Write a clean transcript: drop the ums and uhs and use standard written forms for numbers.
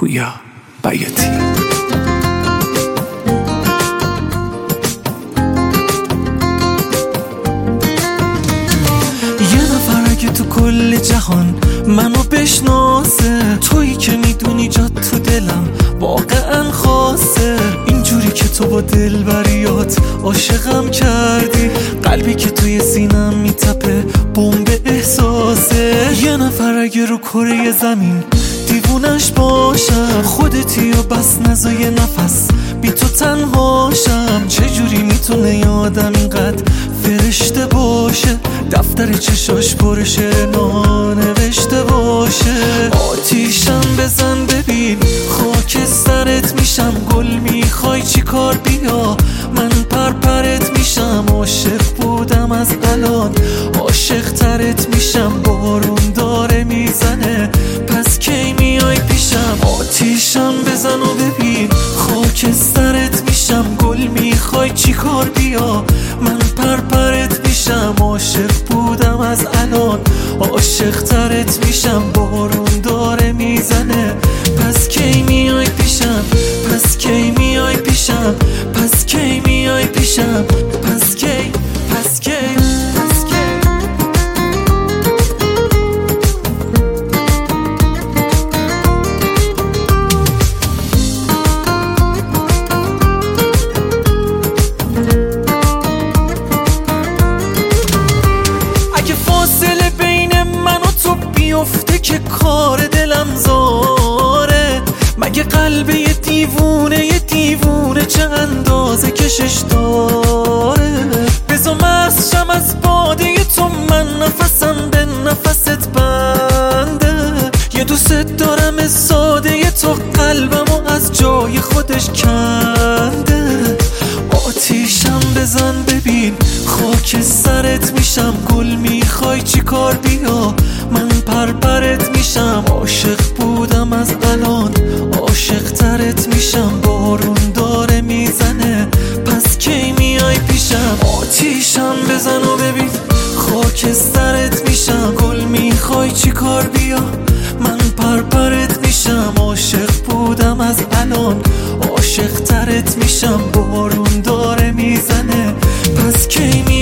پویا بیاتی. اگه تو کل جهان منو بشناسه، تویی که میدونی جات تو دلم واقعا خاصه. اینجوری که تو با دلبریات عاشقم کردی، قلبی که توی سینم میتپه بمب احساسه. یه نفر اگه رو کره زمین دیوونش باشم، خودتی و بس نزای نفس بی تو تنهاشم. چجوری میتونه یه آدم اینقدر فرشته باشه، دفتر چشاش پر شعر نانوشته باشه. آتیشم بزن ببین خاک سرت میشم، گل میخوای چی کار بیا من پرپرت میشم. عاشق بودم از الان عاشق ترت میشم، بارون داره میزنه پس کی میای پیشم. آتیشم بزن و ببین خاک سرت میشم، گل میخوای چی کار بیا من پرپرت میشم. عاشق بودم از الان عاشق ترت میشم، بارون داره میزنه پس کی میای پیشم، پس کی میای پیشم، پس کی میای پیشم، پس کی، پس کی، پس کی. اگه فاصله بین من و تو بیفته که کار دلم زاره، مگه قلب یه دیوونه چه اندازه کشش داره. بزا مستشم از باده تو، من نفسم به نفست بنده. یه دوست دارم ساده تو، قلبمو از جای خودش کنده. آتیشم بزن ببین خاک سرت میشم، گل میخوای چی کار بیا من پرپرت میشم. عاشق بودم از الان عاشق ترت میشم، بارون داره میزنه پس کی میای پیشم. آتیشم بزن و ببین خاک سرت میشم، گل میخوای چی کار بیا من پرپرت میشم. عاشق بودم از الان عاشق ترت میشم، بارون داره میزنه پس کی